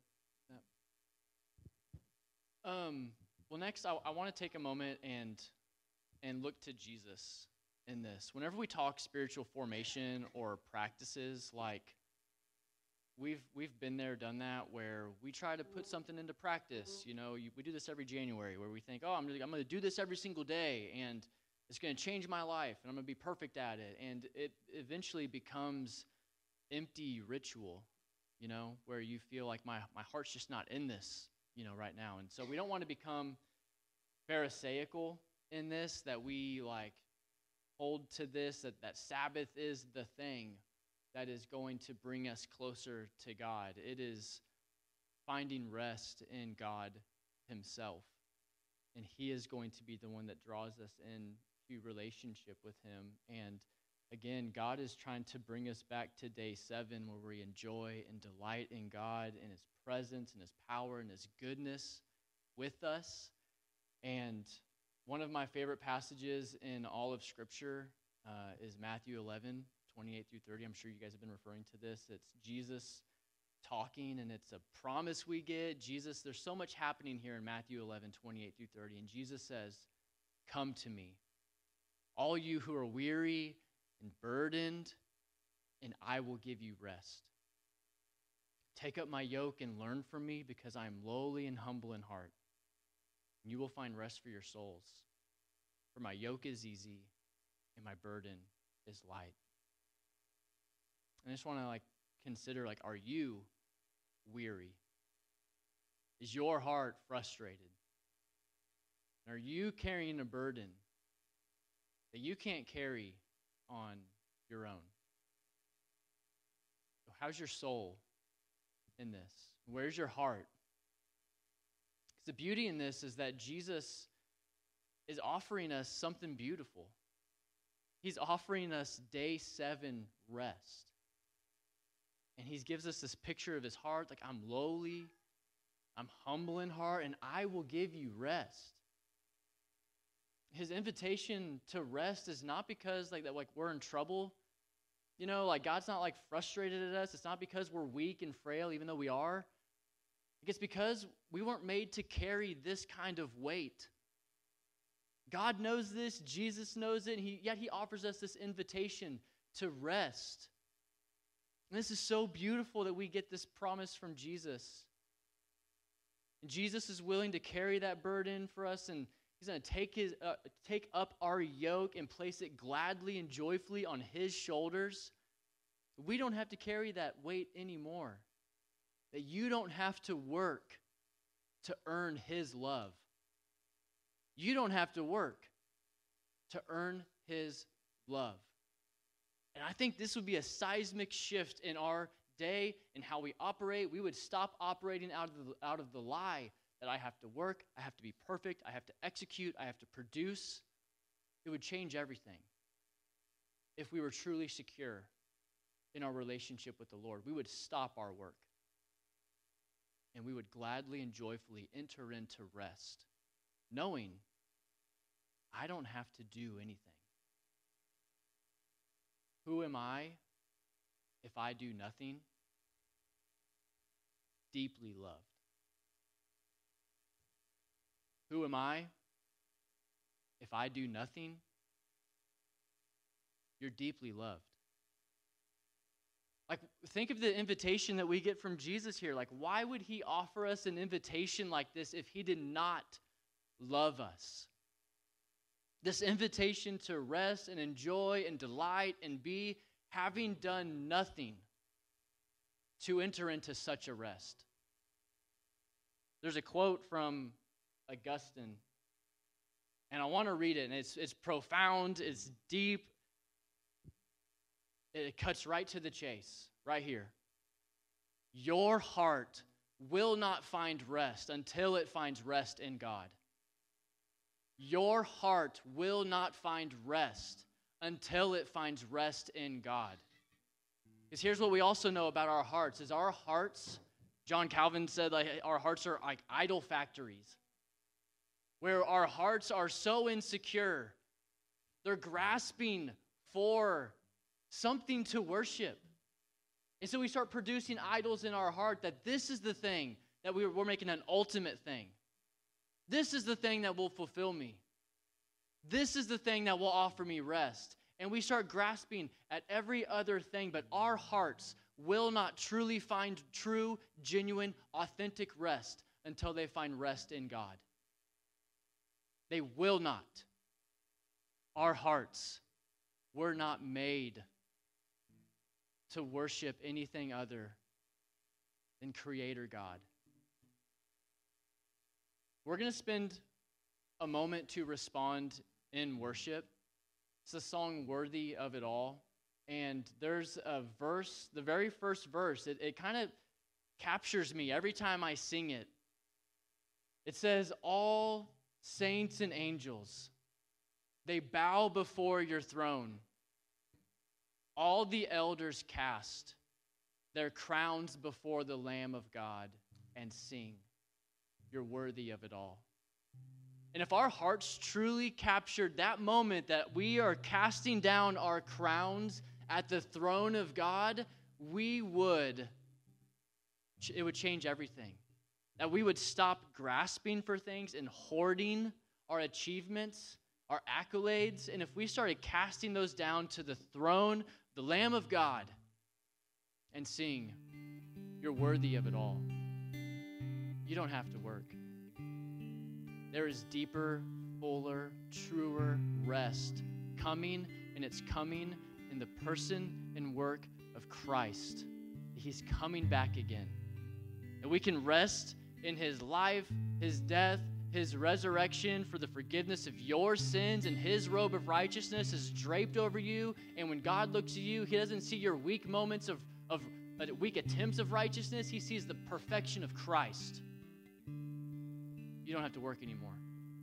Yeah. Well, next I want to take a moment and look to Jesus in this. Whenever we talk spiritual formation or practices, like we've been there, done that, where we try to put something into practice. You know, we do this every January, where we think, oh, I'm going to do this every single day, and it's going to change my life, and I'm going to be perfect at it. And it eventually becomes empty ritual, you know, where you feel like my heart's just not in this, you know, right now. And so we don't want to become pharisaical in this, that we like hold to this, that Sabbath is the thing that is going to bring us closer to God. It is finding rest in God himself. And he is going to be the one that draws us into relationship with him. And again, God is trying to bring us back to day 7, where we enjoy and delight in God and his presence and his power and his goodness with us. And one of my favorite passages in all of Scripture is Matthew 11, 28 through 30. I'm sure you guys have been referring to this. It's Jesus talking, and it's a promise we get. There's so much happening here in Matthew 11, 28 through 30. And Jesus says, come to me, all you who are weary and burdened, and I will give you rest. Take up my yoke and learn from me, because I am lowly and humble in heart, and you will find rest for your souls. For my yoke is easy and my burden is light. And I just want to consider, are you weary? Is your heart frustrated? Are you carrying a burden that you can't carry on your own? So how's your soul in this? Where's your heart? Because the beauty in this is that Jesus is offering us something beautiful. He's offering us day 7 rest. And he gives us this picture of his heart, like, I'm lowly, I'm humble in heart, and I will give you rest. His invitation to rest is not because we're in trouble. You know, God's not frustrated at us. It's not because we're weak and frail, even though we are. It's because we weren't made to carry this kind of weight. God knows this, Jesus knows it, and yet he offers us this invitation to rest. And this is so beautiful that we get this promise from Jesus. And Jesus is willing to carry that burden for us, and he's going to take up our yoke and place it gladly and joyfully on his shoulders. We don't have to carry that weight anymore. That you don't have to work to earn his love. You don't have to work to earn his love. And I think this would be a seismic shift in our day and how we operate. We would stop operating out of the lie that I have to work, I have to be perfect, I have to execute, I have to produce. It would change everything if we were truly secure in our relationship with the Lord. We would stop our work, and we would gladly and joyfully enter into rest, knowing I don't have to do anything. Who am I if I do nothing? Deeply loved. Who am I if I do nothing? You're deeply loved. Like, think of the invitation that we get from Jesus here. Like, why would he offer us an invitation like this if he did not love us? This invitation to rest and enjoy and delight and be, having done nothing to enter into such a rest. There's a quote from Augustine, and I want to read it, and it's profound, it's deep, it cuts right to the chase, right here. Your heart will not find rest until it finds rest in God. Your heart will not find rest until it finds rest in God. Because here's what we also know about our hearts, is our hearts, John Calvin said, like, our hearts are like idol factories, where our hearts are so insecure, they're grasping for something to worship. And so we start producing idols in our heart that this is the thing that we're making an ultimate thing. This is the thing that will fulfill me. This is the thing that will offer me rest. And we start grasping at every other thing, but our hearts will not truly find true, genuine, authentic rest until they find rest in God. They will not. Our hearts were not made to worship anything other than Creator God. We're going to spend a moment to respond in worship. It's a song worthy of it all. And there's a verse, the very first verse, it kind of captures me every time I sing it. It says, all saints and angels, they bow before your throne. All the elders cast their crowns before the Lamb of God and sing, you're worthy of it all. And if our hearts truly captured that moment that we are casting down our crowns at the throne of God, it would change everything. That we would stop grasping for things and hoarding our achievements, our accolades, and if we started casting those down to the throne, the Lamb of God, and sing, you're worthy of it all. You don't have to work. There is deeper, fuller, truer rest coming, and it's coming in the person and work of Christ. He's coming back again. And we can rest in his life, his death, his resurrection for the forgiveness of your sins, and his robe of righteousness is draped over you. And when God looks at you, he doesn't see your weak moments of weak attempts of righteousness. He sees the perfection of Christ. You don't have to work anymore.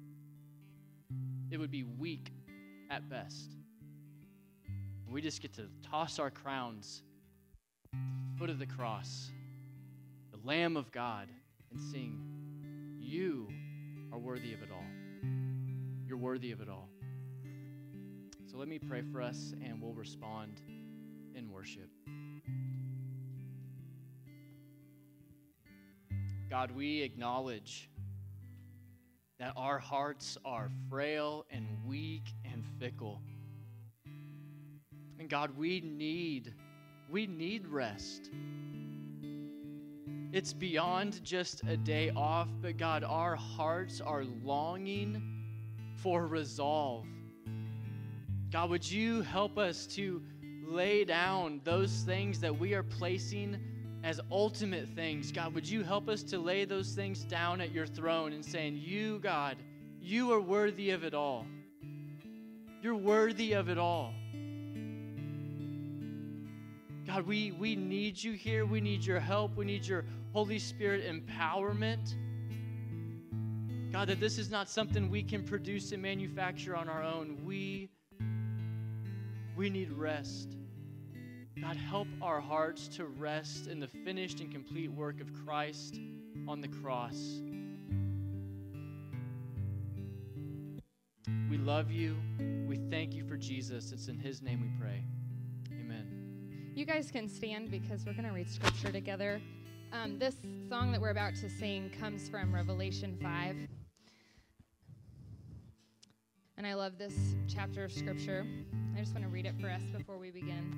It would be weak at best. We just get to toss our crowns at the foot of the cross, the Lamb of God, and sing, you are worthy of it all. You're worthy of it all. So let me pray for us, and we'll respond in worship. God, we acknowledge that our hearts are frail and weak and fickle. And God, we need rest. It's beyond just a day off, but God, our hearts are longing for resolve. God, would you help us to lay down those things that we are placing as ultimate things? God, would you help us to lay those things down at your throne and saying, you, God, you are worthy of it all. You're worthy of it all. God, we need you here. We need your help. We need your Holy Spirit empowerment. God, that this is not something we can produce and manufacture on our own. We need rest. God, help our hearts to rest in the finished and complete work of Christ on the cross. We love you. We thank you for Jesus. It's in his name we pray. Amen.
You guys can stand because we're going to read scripture together. This song that we're about to sing comes from Revelation 5. And I love this chapter of scripture. I just want to read it for us before we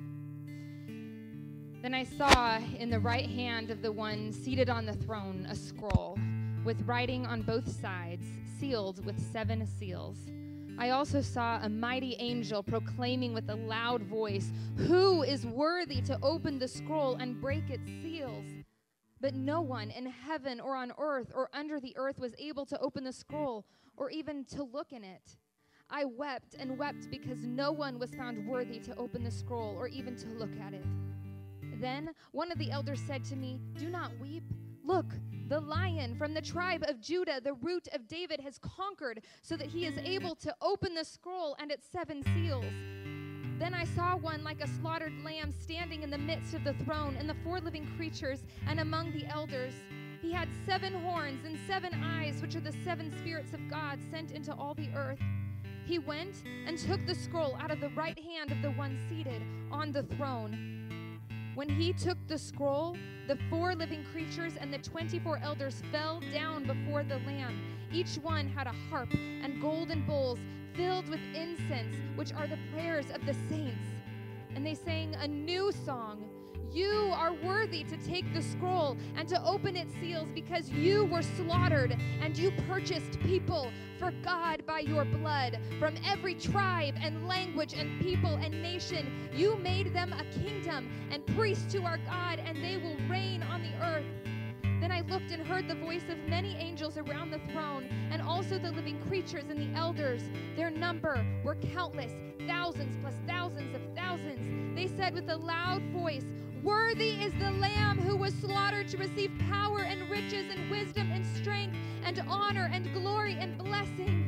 begin. Then I saw in the right hand of the one seated on the throne a scroll with writing on both sides, sealed with 7 seals. I also saw a mighty angel proclaiming with a loud voice, "Who is worthy to open the scroll and break its seals?" But no one in heaven or on earth or under the earth was able to open the scroll or even to look in it. I wept and wept because no one was found worthy to open the scroll or even to look at it. Then one of the elders said to me, "Do not weep. Look, the Lion from the tribe of Judah, the root of David, has conquered so that he is able to open the scroll and its 7 seals." Then I saw one like a slaughtered lamb standing in the midst of the throne and the 4 living creatures and among the elders. He had 7 horns and 7 eyes, which are the 7 spirits of God sent into all the earth. He went and took the scroll out of the right hand of the one seated on the throne. When he took the scroll, the 4 living creatures and the 24 elders fell down before the Lamb. Each one had a harp and golden bowls filled with incense, which are the prayers of the saints. And they sang a new song. "You are worthy to take the scroll and to open its seals, because you were slaughtered and you purchased people for God by your blood from every tribe and language and people and nation. You made them a kingdom and priests to our God, and they will reign on the earth." Then I looked and heard the voice of many angels around the throne, and also the living creatures and the elders. Their number were countless, thousands plus thousands of thousands. They said with a loud voice, "Worthy is the Lamb who was slaughtered to receive power and riches and wisdom and strength and honor and glory and blessing."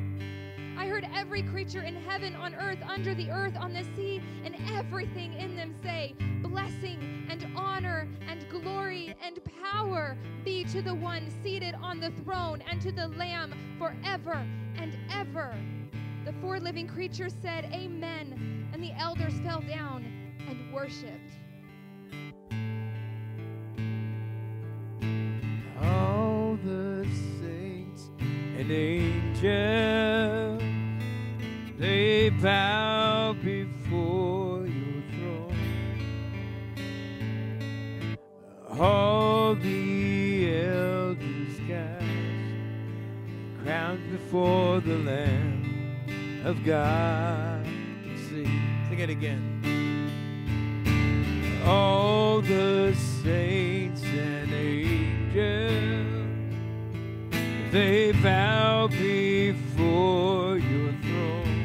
I heard every creature in heaven, on earth, under the earth, on the sea, and everything in them say, "Blessing and honor and glory and power be to the one seated on the throne and to the Lamb forever and ever." The 4 living creatures said, "Amen," and the elders fell down and worshiped.
All the saints and angels, they bow before your throne. All the elders cast crowns before the Lamb of God. Sing it again. All the saints and angels, they bow before your throne.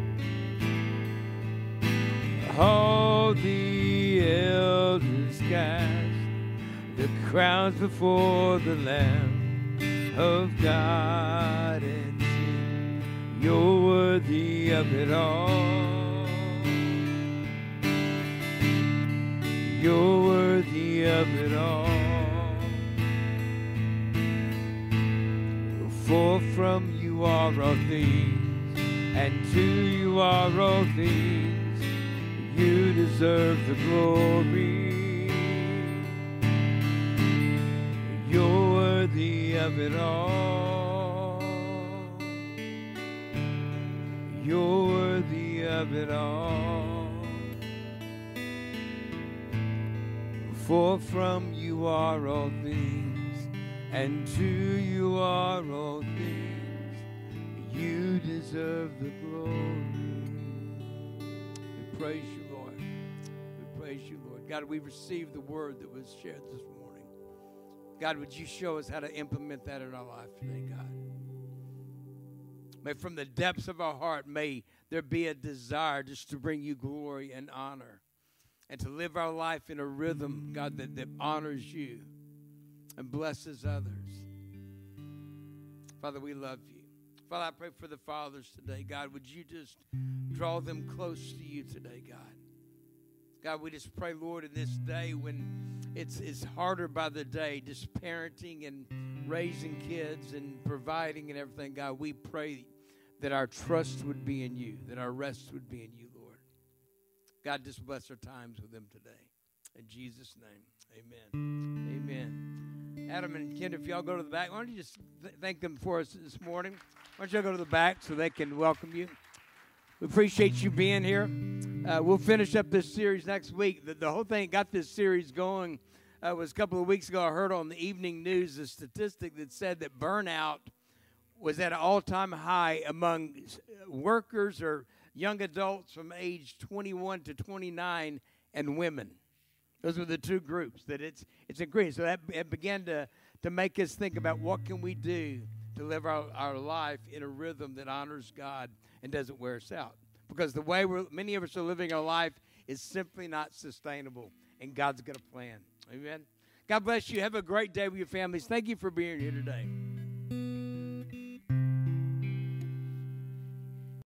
All the elders cast the crowns before the Lamb of God and sing, "You're worthy of it all. You're worthy of it all. For from you are all things, and to you are all things. You deserve the glory. You're worthy of it all. you're worthy of it all. For from you are all things, and to you are all things. You deserve the glory. We praise you, Lord. We praise you, Lord. God, we received the word that was shared this morning. God, would you show us how to implement that in our life today, God? May from the depths of our heart, may there be a desire just to bring you glory and honor and to live our life in a rhythm, God, that honors you and blesses others. Father, we love you. Father, I pray for the fathers today. God, would you just draw them close to you today, God? God, we just pray, Lord, in this day when it's harder by the day, just parenting and raising kids and providing and everything, God, we pray that our trust would be in you, that our rest would be in you, Lord. God, just bless our times with them today. In Jesus' name, amen. Amen. Adam and Ken, if y'all go to the back, why don't you just thank them for us this morning? Why don't y'all go to the back so they can welcome you? We appreciate you being here. We'll finish up this series next week. The whole thing got this series going was a couple of weeks ago. I heard on the evening news a statistic that said that burnout was at an all-time high among workers or young adults from age 21 to 29 and women. Those were the two groups that it's increased. So that it began to make us think about what can we do to live our life in a rhythm that honors God and doesn't wear us out. Because the way many of us are living our life is simply not sustainable, and God's got a plan. Amen. God bless you. Have a great day with your families. Thank you for being here today.